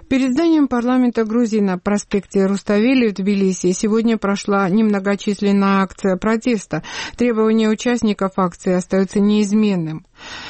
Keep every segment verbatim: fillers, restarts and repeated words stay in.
Перед зданием парламента Грузии на проспекте Руставели в Тбилиси сегодня прошла немногочисленная акция протеста. Требования участников акции остаются неизменным.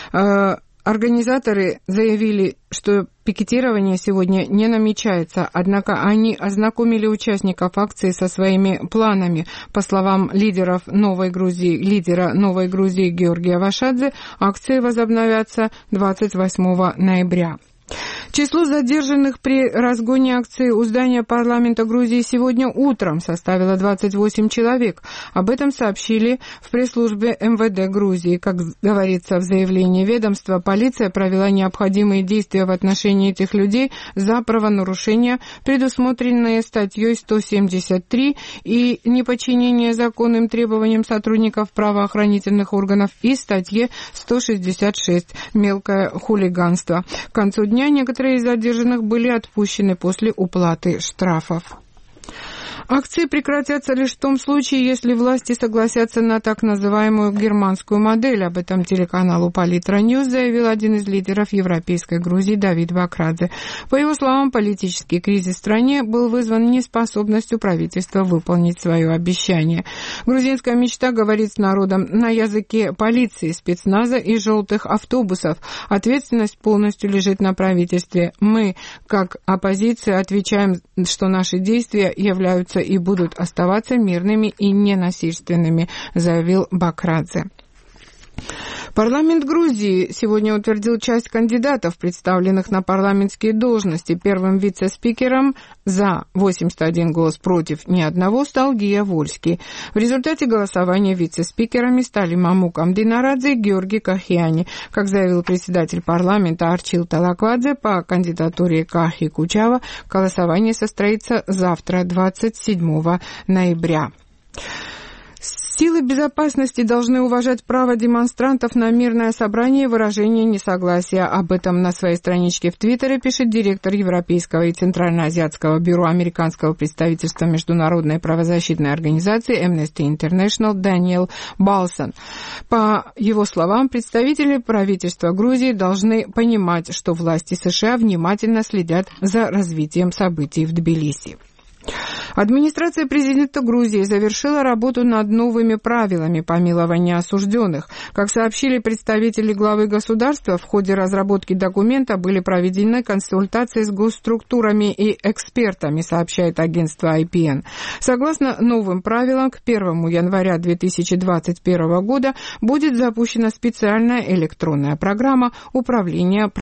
Организаторы заявили, что пикетирование сегодня не намечается, однако они ознакомили участников акции со своими планами. По словам лидеров Новой Грузии, лидера Новой Грузии Георгия Вашадзе, акции возобновятся двадцать восьмого ноября. Число задержанных при разгоне акции у здания парламента Грузии сегодня утром составило двадцать восемь человек. Об этом сообщили в пресс-службе эм вэ дэ Грузии. Как говорится в заявлении ведомства, полиция провела необходимые действия в отношении этих людей за правонарушения, предусмотренные статьей сто семьдесят три и неподчинение законным требованиям сотрудников правоохранительных органов, и статье сто шестьдесят шесть «Мелкое хулиганство». К концу дня некоторые из задержанных были отпущены после уплаты штрафов. Акции прекратятся лишь в том случае, если власти согласятся на так называемую германскую модель. Об этом телеканалу Политра Ньюс заявил один из лидеров Европейской Грузии Давид Бакрадзе. По его словам, политический кризис в стране был вызван неспособностью правительства выполнить свое обещание. Грузинская мечта говорит с народом на языке полиции, спецназа и желтых автобусов. Ответственность полностью лежит на правительстве. Мы, как оппозиция, отвечаем, что наши действия являются и будут оставаться мирными и ненасильственными, заявил Бакрадзе. Парламент Грузии сегодня утвердил часть кандидатов, представленных на парламентские должности. Первым вице-спикером за восемьдесят один голос против ни одного стал Гия Вольский. В результате голосования вице-спикерами стали Мамук Амдинарадзе и Георгий Кахиани. Как заявил председатель парламента Арчил Талаквадзе, по кандидатуре Кахи Кучава голосование состоится завтра, двадцать седьмого ноября. Силы безопасности должны уважать право демонстрантов на мирное собрание и выражение несогласия. Об этом на своей страничке в Твиттере пишет директор Европейского и Центральноазиатского бюро американского представительства Международной правозащитной организации Amnesty International Даниэл Балсон. По его словам, представители правительства Грузии должны понимать, что власти США внимательно следят за развитием событий в Тбилиси. Администрация президента Грузии завершила работу над новыми правилами помилования осужденных. Как сообщили представители главы государства, в ходе разработки документа были проведены консультации с госструктурами и экспертами, сообщает агентство ай пи эн. Согласно новым правилам, к первому января две тысячи двадцать первого года будет запущена специальная электронная программа управления